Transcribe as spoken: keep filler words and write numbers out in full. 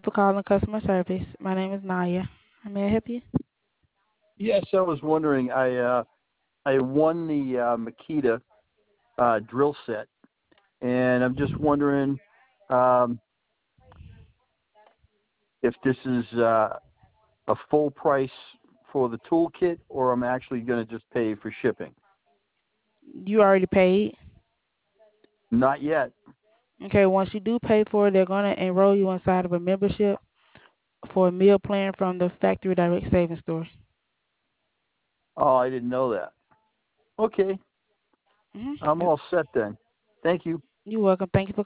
for calling customer service. My name is Naya. May I help you? Yes, I was wondering. I uh, I won the uh, Makita uh, drill set, and I'm just wondering um, if this is uh, a full price for the toolkit, or I'm actually going to just pay for shipping. You already paid. Not yet. Okay, once you do pay for it, they're going to enroll you inside of a membership for a meal plan from the Factory Direct Savings Store. Oh, I didn't know that. Okay, I'm Mm-hmm. all set then. Thank you. You're welcome. Thank you for